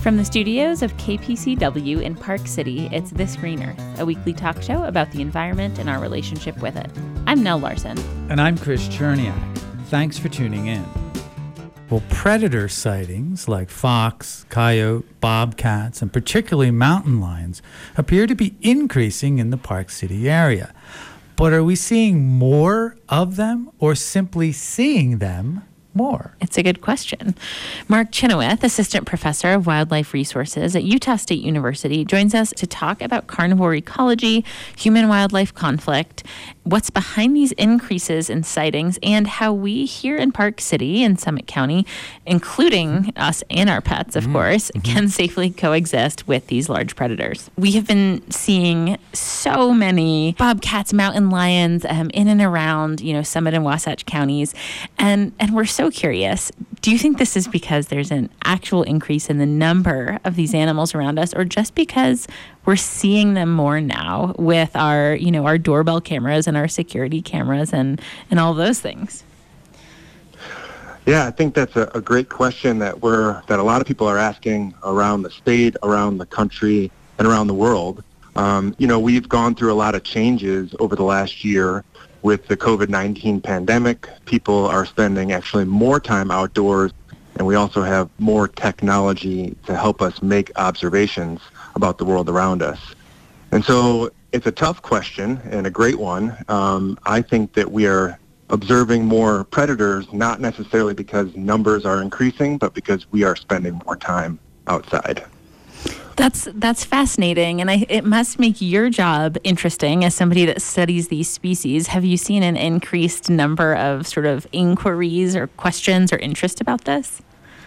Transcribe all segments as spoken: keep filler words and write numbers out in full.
From the studios of K P C W in Park City, it's This Green Earth, a weekly talk show about the environment and our relationship with it. I'm Nell Larson. And I'm Chris Cherniak. Thanks for tuning in. Well, predator sightings like fox, coyote, bobcats, and particularly mountain lions appear to be increasing in the Park City area. But are we seeing more of them or simply seeing them more? It's a good question. Mark Chenoweth, Assistant Professor of Wildlife Resources at Utah State University, joins us to talk about carnivore ecology, human-wildlife conflict, what's behind these increases in sightings, and how we here in Park City and Summit County, including us and our pets, of mm-hmm. course, mm-hmm. can safely coexist with these large predators. We have been seeing so many bobcats, mountain lions um, in and around, you know, Summit and Wasatch counties, and and we're so curious. Do you think this is because there's an actual increase in the number of these animals around us, or just because we're seeing them more now with our, you know, our doorbell cameras and our security cameras and, and all those things? Yeah, I think that's a, a great question that we're that a lot of people are asking around the state, around the country, and around the world. Um, you know, we've gone through a lot of changes over the last year. With the covid nineteen pandemic, people are spending actually more time outdoors, and we also have more technology to help us make observations about the world around us. And so it's a tough question and a great one. Um, I think that we are observing more predators, not necessarily because numbers are increasing, but because we are spending more time outside. That's that's fascinating, and I, it must make your job interesting as somebody that studies these species. Have you seen an increased number of sort of inquiries or questions or interest about this?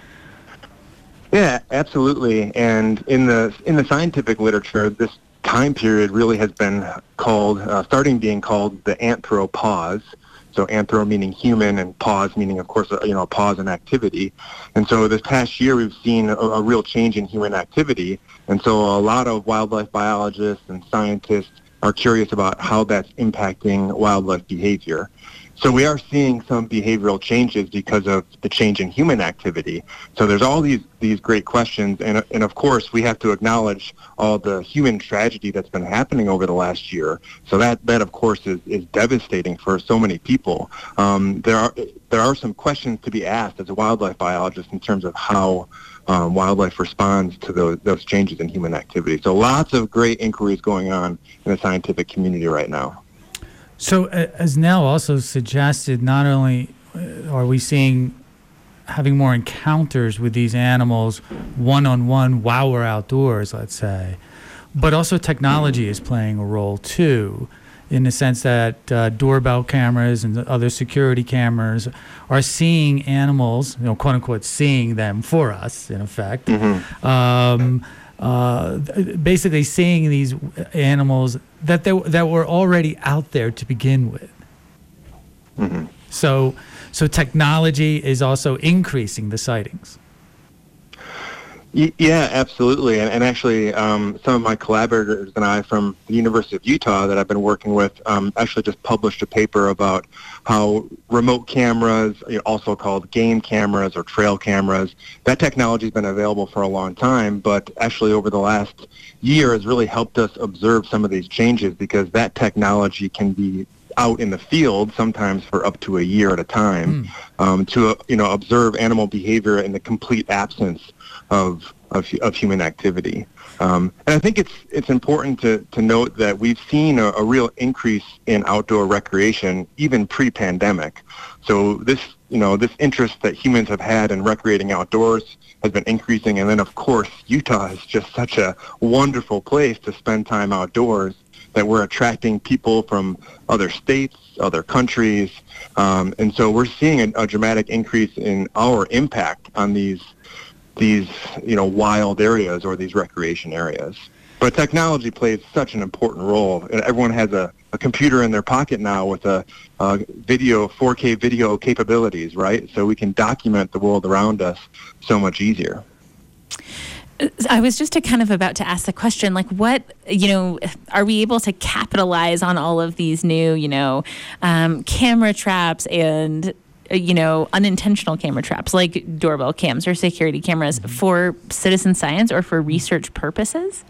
Yeah, absolutely. And in the in the scientific literature, this time period really has been called, uh, starting being called the anthropause. So anthro meaning human and pause meaning, of course, you know, a pause in activity. And so this past year, we've seen a, a real change in human activity. And so a lot of wildlife biologists and scientists are curious about how that's impacting wildlife behavior. So we are seeing some behavioral changes because of the change in human activity. So there's all these these great questions, and and of course we have to acknowledge all the human tragedy that's been happening over the last year. So that that of course is, is devastating for so many people. Um, there are there are some questions to be asked as a wildlife biologist in terms of how um, wildlife responds to those those changes in human activity. So lots of great inquiries going on in the scientific community right now. So uh, as Nell also suggested, not only are we seeing having more encounters with these animals one-on-one while we're outdoors, let's say, but also technology is playing a role too, in the sense that uh, doorbell cameras and other security cameras are seeing animals, you know, quote unquote, seeing them for us, in effect. Mm-hmm. Um, Uh, basically seeing these animals that they, that were already out there to begin with. Mm-hmm. So, so technology is also increasing the sightings. Yeah, absolutely. And, and actually, um, some of my collaborators and I from the University of Utah that I've been working with um, actually just published a paper about how remote cameras, you know, also called game cameras or trail cameras, that technology has been available for a long time, but actually over the last year has really helped us observe some of these changes because that technology can be out in the field sometimes for up to a year at a time mm. um, to uh, you know observe animal behavior in the complete absence of of, of human activity. Um, and I think it's it's important to, to note that we've seen a, a real increase in outdoor recreation even pre-pandemic. So this you know this interest that humans have had in recreating outdoors has been increasing, and then of course Utah is just such a wonderful place to spend time outdoors that we're attracting people from other states, other countries, um, and so we're seeing a, a dramatic increase in our impact on these these you know wild areas or these recreation areas. But technology plays such an important role. Everyone has a, a computer in their pocket now with a, a video, four K video capabilities, right? So we can document the world around us so much easier. I was just a kind of about to ask the question, like, what, you know, are we able to capitalize on all of these new, you know, um, camera traps and uh, you know, unintentional camera traps like doorbell cams or security cameras for citizen science or for research purposes?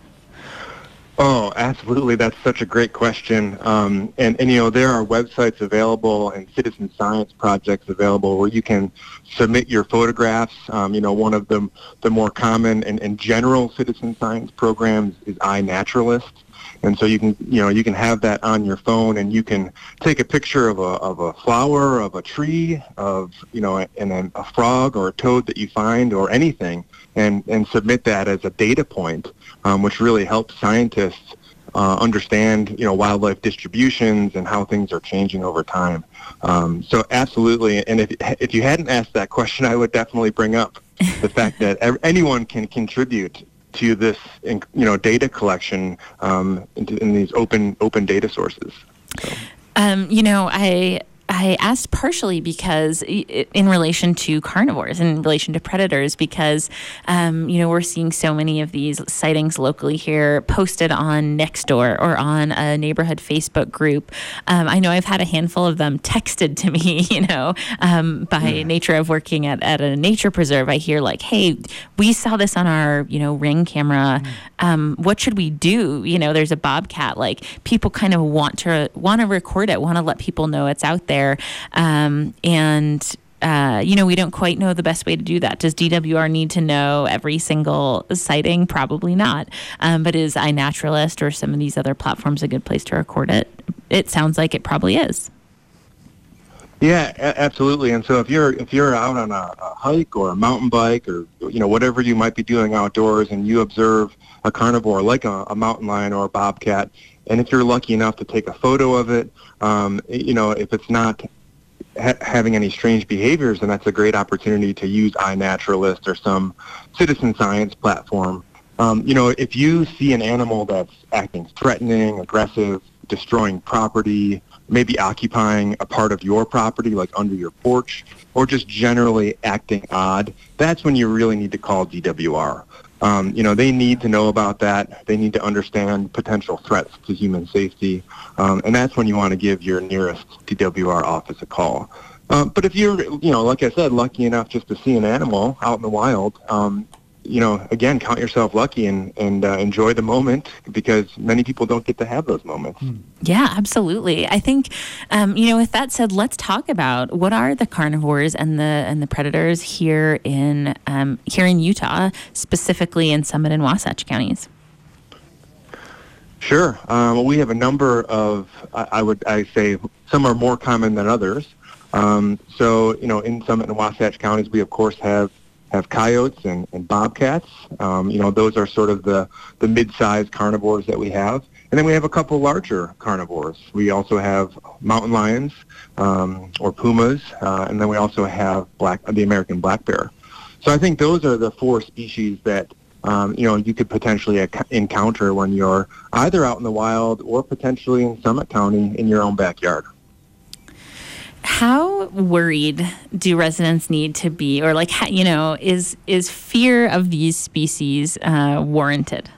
Oh, absolutely. That's such a great question. Um, and, and, you know, there are websites available and citizen science projects available where you can submit your photographs. Um, you know, one of the, the more common and, and general citizen science programs is iNaturalist. And so you can, you know, you can have that on your phone, and you can take a picture of a of a flower, of a tree, of, you know, and then a frog or a toad that you find, or anything, and and submit that as a data point, um, which really helps scientists uh, understand, you know, wildlife distributions and how things are changing over time. Um, so absolutely, and if if you hadn't asked that question, I would definitely bring up the fact that ev- anyone can contribute to this, you know, data collection um, in, in these open open data sources. So. Um, you know, I I asked partially because in relation to carnivores, in relation to predators, because, um, you know, we're seeing so many of these sightings locally here posted on Nextdoor or on a neighborhood Facebook group. Um, I know I've had a handful of them texted to me, you know, um, by mm. nature of working at, at a nature preserve. I hear like, hey, we saw this on our, you know, Ring camera. Mm. Um, what should we do? You know, there's a bobcat. Like, people kind of want to want to record it, want to let people know it's out there. Um, and, uh, you know, we don't quite know the best way to do that. Does D W R need to know every single sighting? Probably not. Um, but is iNaturalist or some of these other platforms a good place to record it? It sounds like it probably is. Yeah, a- absolutely. And so if you're if you're out on a, a hike or a mountain bike, or, you know, whatever you might be doing outdoors, and you observe a carnivore like a, a mountain lion or a bobcat, and if you're lucky enough to take a photo of it, um, you know, if it's not ha- having any strange behaviors, then that's a great opportunity to use iNaturalist or some citizen science platform. Um, you know, if you see an animal that's acting threatening, aggressive, destroying property, maybe occupying a part of your property, like under your porch, or just generally acting odd, that's when you really need to call D W R. Um, you know, they need to know about that. They need to understand potential threats to human safety. Um, and that's when you want to give your nearest D W R office a call. Uh, but if you're, you know, like I said, lucky enough just to see an animal out in the wild, um, you know, again, count yourself lucky and, and uh, enjoy the moment, because many people don't get to have those moments. Yeah, absolutely. I think, um, you know, with that said, let's talk about what are the carnivores and the and the predators here in um, here in Utah, specifically in Summit and Wasatch counties. Sure. Um, we have a number of, I, I would I say, some are more common than others. Um, so, you know, in Summit and Wasatch counties, we of course have have coyotes and, and bobcats. Um, you know, those are sort of the, the mid-sized carnivores that we have. And then we have a couple larger carnivores. We also have mountain lions um, or pumas, uh, and then we also have black the American black bear. So I think those are the four species that, um, you know, you could potentially ac- encounter when you're either out in the wild or potentially in Summit County in your own backyard. How worried do residents need to be, or like, you know, is is fear of these species uh, warranted?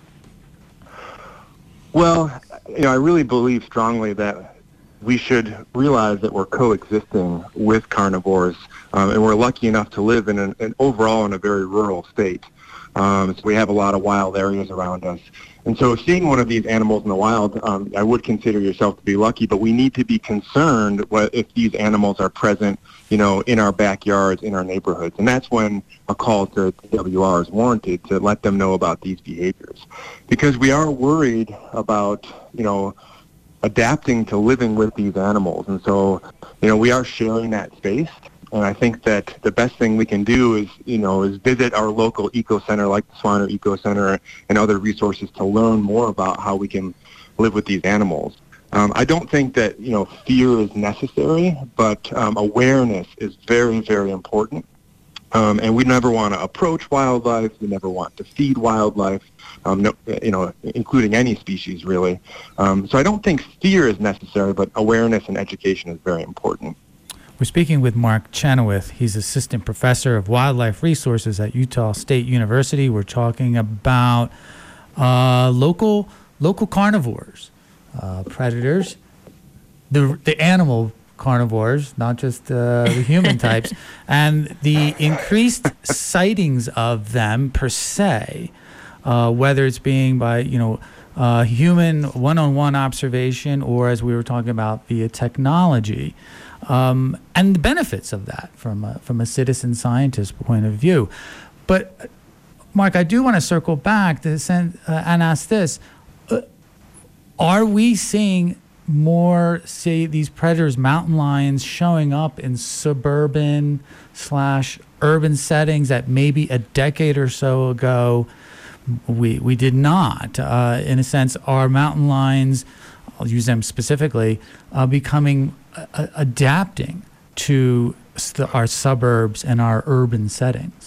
Well, you know, I really believe strongly that we should realize that we're coexisting with carnivores, um, and we're lucky enough to live in an, an overall in a very rural state. Um, so we have a lot of wild areas around us. And so seeing one of these animals in the wild, um, I would consider yourself to be lucky, but we need to be concerned what, if these animals are present, you know, in our backyards, in our neighborhoods. And that's when a call to D W R is warranted, to let them know about these behaviors. Because we are worried about, you know, adapting to living with these animals. And so, you know, we are sharing that space. And I think that the best thing we can do is, you know, is visit our local eco center like the Swanner Eco Center and other resources to learn more about how we can live with these animals. Um, I don't think that, you know, fear is necessary, but um, awareness is very, very important. Um, and we never want to approach wildlife. We never want to feed wildlife, um, no, you know, including any species, really. Um, so I don't think fear is necessary, but awareness and education is very important. We're speaking with Mark Chenoweth. He's assistant professor of wildlife resources at Utah State University. We're talking about uh, local local carnivores, uh, predators, the the animal carnivores, not just uh, the human types, and the increased sightings of them per se, uh, whether it's being by, you know, uh, human one-on-one observation or, as we were talking about, via technology, um, and the benefits of that from a, from a citizen scientist point of view. But, Mark, I do want to circle back to send, uh, and ask this. Uh, are we seeing more, say, these predators, mountain lions, showing up in suburban slash urban settings that maybe a decade or so ago we we did not? Uh, in a sense, are mountain lions, I'll use them specifically, uh, becoming uh, adapting to st- our suburbs and our urban settings?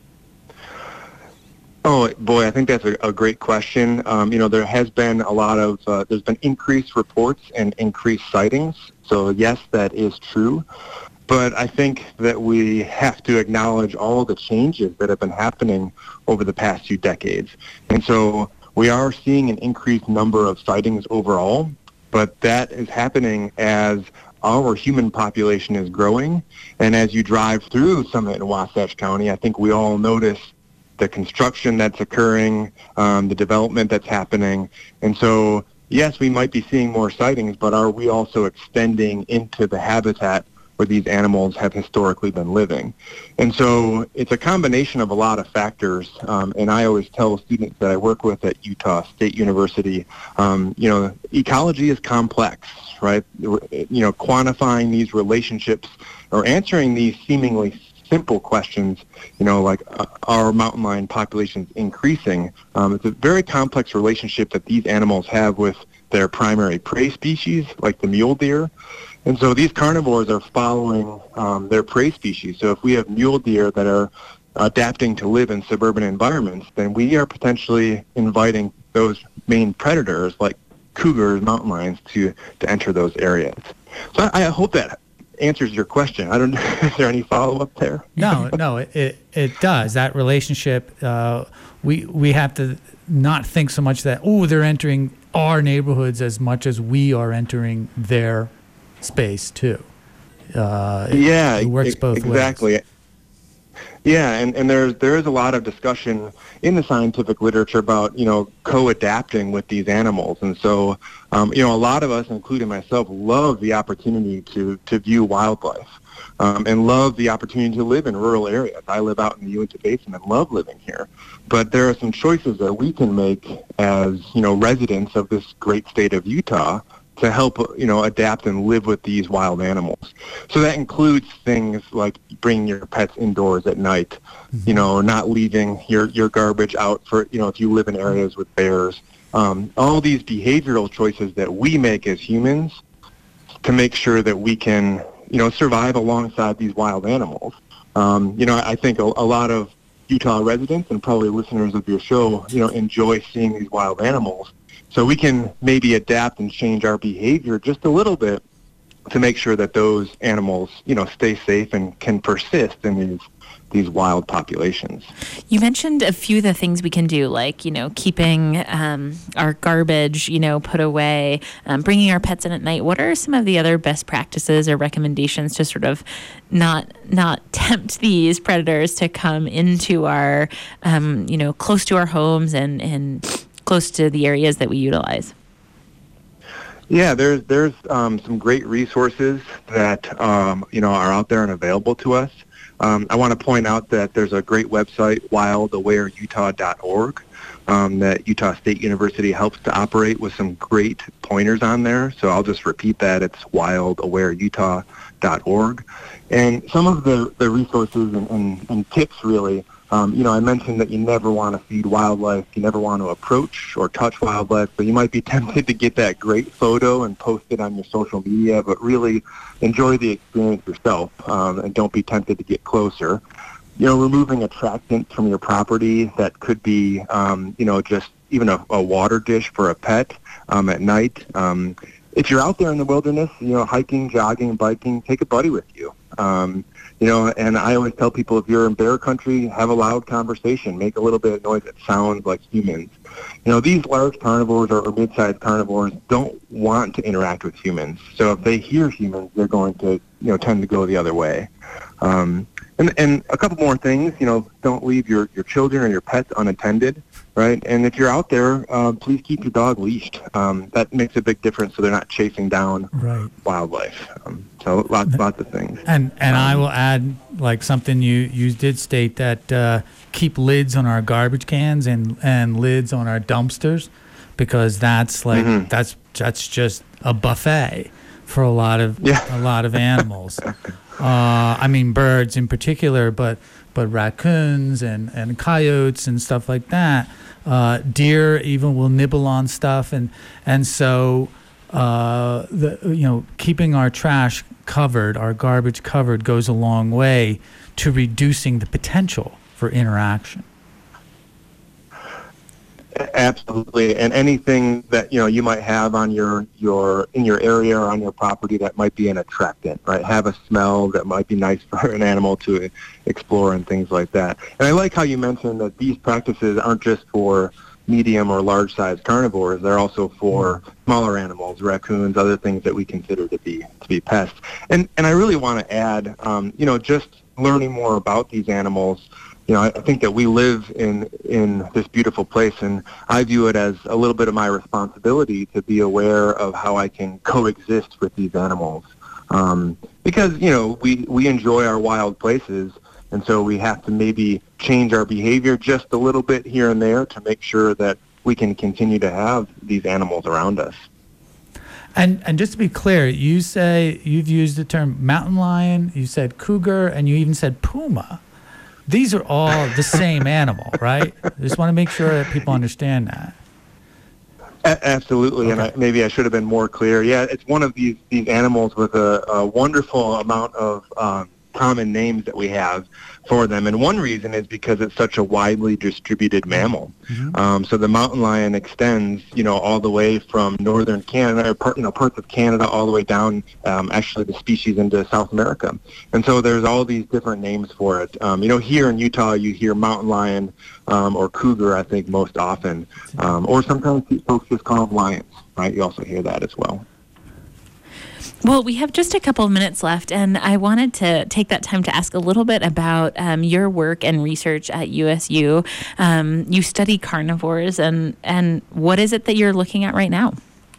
Oh, boy, I think that's a, a great question. Um, you know, there has been a lot of, uh, there's been increased reports and increased sightings. So, yes, that is true. But I think that we have to acknowledge all the changes that have been happening over the past few decades. And so we are seeing an increased number of sightings overall, but that is happening as our human population is growing. And as you drive through Summit and Wasatch County, I think we all notice the construction that's occurring, um, the development that's happening. And so, yes, we might be seeing more sightings, but are we also extending into the habitat where these animals have historically been living? And so it's a combination of a lot of factors. Um, and I always tell students that I work with at Utah State University, um, you know, ecology is complex, right? You know, quantifying these relationships or answering these seemingly simple questions, you know, like uh, are mountain lion populations increasing? Um, it's a very complex relationship that these animals have with their primary prey species, like the mule deer. And so these carnivores are following um, their prey species. So if we have mule deer that are adapting to live in suburban environments, then we are potentially inviting those main predators like cougars, mountain lions, to, to enter those areas. So I, I hope that answers your question. I don't know. Is there any follow-up there? No, no, it it does. That relationship, uh, we we have to not think so much that, oh, they're entering our neighborhoods as much as we are entering their space too. Uh, it, yeah, it works it, both exactly. ways. Yeah, and, and there's there is a lot of discussion in the scientific literature about, you know, co-adapting with these animals. And so, um, you know, a lot of us, including myself, love the opportunity to, to view wildlife um, and love the opportunity to live in rural areas. I live out in the Uinta Basin and love living here. But there are some choices that we can make as, you know, residents of this great state of Utah to help, you know, adapt and live with these wild animals. So that includes things like bringing your pets indoors at night, mm-hmm. you know, not leaving your, your garbage out for, you know, if you live in areas with bears. Um, all these behavioral choices that we make as humans to make sure that we can, you know, survive alongside these wild animals. Um, you know, I think a, a lot of Utah residents and probably listeners of your show, you know, enjoy seeing these wild animals. So we can maybe adapt and change our behavior just a little bit to make sure that those animals, you know, stay safe and can persist in these these wild populations. You mentioned a few of the things we can do, like, you know, keeping um, our garbage, you know, put away, um, bringing our pets in at night. What are some of the other best practices or recommendations to sort of not not tempt these predators to come into our, um, you know, close to our homes and and close to the areas that we utilize? Yeah, there's there's um, some great resources that um, you know are out there and available to us. Um, I want to point out that there's a great website, wild aware utah dot org, um, that Utah State University helps to operate with some great pointers on there. So I'll just repeat that. It's wild aware utah dot org. And some of the, the resources and, and, and tips really, um, you know, I mentioned that you never want to feed wildlife, you never want to approach or touch wildlife, but you might be tempted to get that great photo and post it on your social media, but really enjoy the experience yourself, um, and don't be tempted to get closer. You know, removing attractants from your property that could be, um, you know, just even a, a water dish for a pet um, at night. Um, if you're out there in the wilderness, you know, hiking, jogging, biking, take a buddy with you. Um, you know, and I always tell people, if you're in bear country, have a loud conversation, make a little bit of noise that sounds like humans. You know, these large carnivores or, or mid-sized carnivores don't want to interact with humans. So if they hear humans, they're going to, you know, tend to go the other way. Um, and, and a couple more things, you know, don't leave your, your children or your pets unattended, right? And if you're out there, uh, please keep your dog leashed. Um, that makes a big difference so they're not chasing down Right. wildlife. Um, so lots, lots of things. And and Um, I will add, like, something you, you did state, that uh, keep lids on our garbage cans and, and lids on our dumpsters, because that's like Mhm. that's that's just a buffet for a lot of Yeah. a lot of animals. uh, I mean, birds in particular, but but raccoons and, and coyotes and stuff like that. Uh, deer even will nibble on stuff, and and so uh, the you know keeping our trash covered, our garbage covered, goes a long way to reducing the potential for interaction. Absolutely, and anything that you know you might have on your your in your area or on your property that might be an attractant, right? Have a smell that might be nice for an animal to explore and things like that. And I like how you mentioned that these practices aren't just for medium or large-sized carnivores; they're also for smaller animals, raccoons, other things that we consider to be to be pests. And and I really want to add, um, you know, just learning more about these animals. You know, I I think that we live in in this beautiful place, and I view it as a little bit of my responsibility to be aware of how I can coexist with these animals. Um, because, you know, we, we enjoy our wild places, and so we have to maybe change our behavior just a little bit here and there to make sure that we can continue to have these animals around us. And and just to be clear, you say you've used the term mountain lion, you said cougar, and you even said puma. These are all the same animal, right? I just want to make sure that people understand that. A- absolutely, and I, maybe I should have been more clear. Yeah, it's one of these, these animals with a, a wonderful amount of um, common names that we have for them, and one reason is because it's such a widely distributed mammal. Mm-hmm. Um, so the mountain lion extends, you know, all the way from northern Canada, or part, you know, parts of Canada, all the way down, um, actually, the species into South America. And so there's all these different names for it. Um, you know, here in Utah, you hear mountain lion um, or cougar, I think, most often, um, or sometimes folks just call them lions, right? You also hear that as well. Well, we have just a couple of minutes left, and I wanted to take that time to ask a little bit about um, your work and research at U S U. Um, you study carnivores, and, and what is it that you're looking at right now?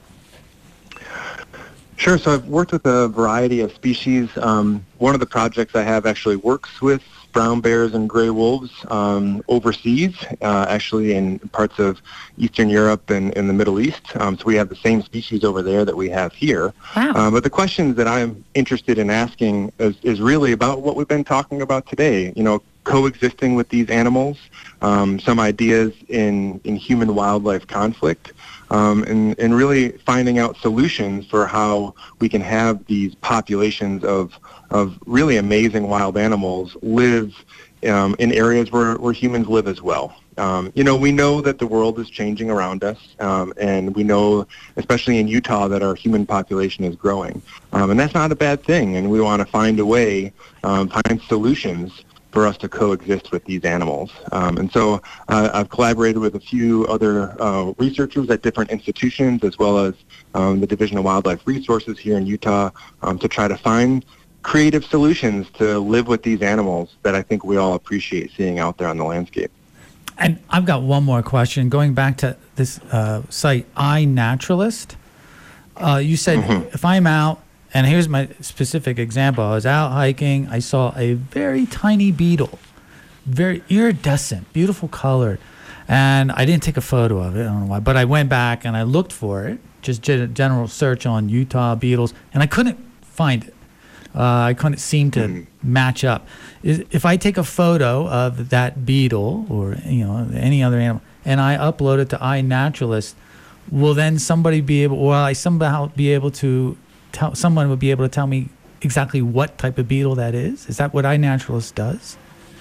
Sure. So I've worked with a variety of species. Um, one of the projects I have actually works with brown bears and gray wolves um, overseas, uh, actually in parts of Eastern Europe and in the Middle East. Um, so we have the same species over there that we have here. Wow. Um, but the questions that I'm interested in asking is, is really about what we've been talking about today. You know, coexisting with these animals, um, some ideas in, in human-wildlife conflict, um, and, and really finding out solutions for how we can have these populations of, of really amazing wild animals live um, in areas where, where humans live as well. Um, you know, we know that the world is changing around us, um, and we know, especially in Utah, that our human population is growing. Um, and that's not a bad thing, and we want to find a way, um, find solutions for us to coexist with these animals. Um, and so uh, I've collaborated with a few other uh, researchers at different institutions, as well as um, the Division of Wildlife Resources here in Utah, um, to try to find creative solutions to live with these animals that I think we all appreciate seeing out there on the landscape. And I've got one more question. Going back to this uh, site, iNaturalist, uh, you said Mm-hmm. if I'm out, and here's my specific example. I was out hiking. I saw a very tiny beetle, very iridescent, beautiful colored. And I didn't take a photo of it. I don't know why. But I went back and I looked for it, just did a general search on Utah beetles, and I couldn't find it. Uh, I couldn't seem to Mm. match up. Is- If I take a photo of that beetle or you know any other animal and I upload it to iNaturalist, will then somebody be able, or I somehow be able to tell someone would be able to tell me exactly what type of beetle that is? Is that what iNaturalist does?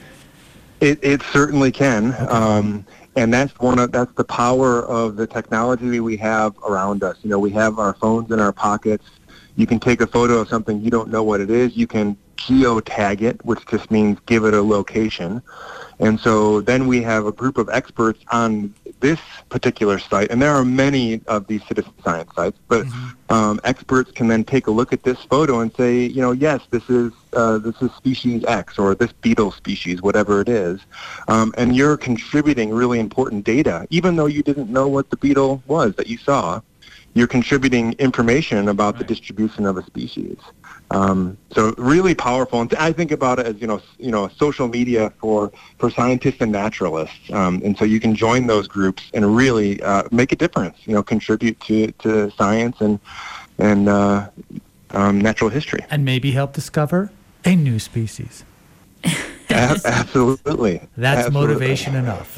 It, it certainly can, um, and that's one of that's the power of the technology we have around us. You know, we have our phones in our pockets. You can take a photo of something you don't know what it is. You can geotag it, which just means give it a location. And so then we have a group of experts on this particular site, and there are many of these citizen science sites, but mm-hmm. um, experts can then take a look at this photo and say, you know, yes, this is uh, this is species X or this beetle species, whatever it is, um, and you're contributing really important data, even though you didn't know what the beetle was that you saw. You're contributing information about right. the distribution of a species. Um, so really powerful, and I think about it as you know, you know, social media for, for scientists and naturalists, um, and so you can join those groups and really uh, make a difference. You know, contribute to, to science and and uh, um, natural history, and maybe help discover a new species. a- absolutely, that's absolutely. Motivation enough.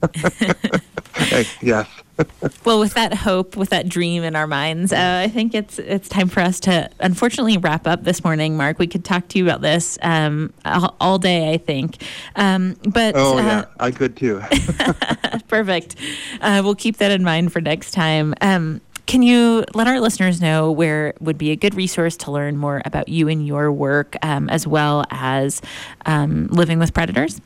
Yes. Well, with that hope, with that dream in our minds, uh, I think it's it's time for us to unfortunately wrap up this morning, Mark. We could talk to you about this um, all, all day, I think. Um, but oh, uh, yeah, I could too. Perfect. Uh, we'll keep that in mind for next time. Um, can you let our listeners know where would be a good resource to learn more about you and your work, um, as well as um, living with predators?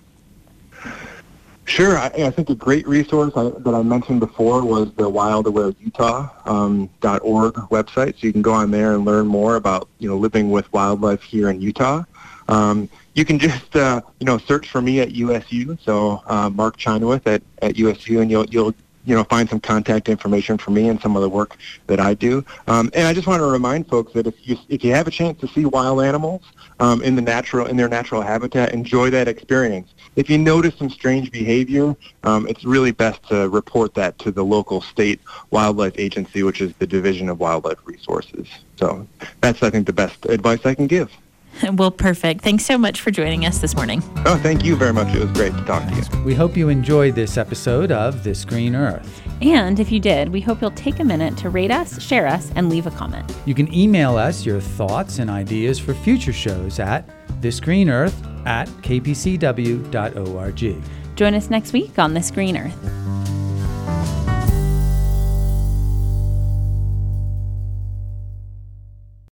Sure. I, I think a great resource I, that I mentioned before was the wild aware utah dot org um, website. So you can go on there and learn more about, you know, living with wildlife here in Utah. Um, you can just, uh, you know, search for me at U S U. So uh, Mark Chenoweth at, at U S U, and you'll, you'll, you know, find some contact information for me and some of the work that I do. Um, and I just want to remind folks that if you if you have a chance to see wild animals um, in the natural in their natural habitat, enjoy that experience. If you notice some strange behavior, um, it's really best to report that to the local state wildlife agency, which is the Division of Wildlife Resources. So that's, I think, the best advice I can give. Well, perfect. Thanks so much for joining us this morning. Oh, thank you very much. It was great to talk to you. We hope you enjoyed this episode of This Green Earth. And if you did, we hope you'll take a minute to rate us, share us, and leave a comment. You can email us your thoughts and ideas for future shows at thisgreenearth at k p c w dot org. Join us next week on This Green Earth.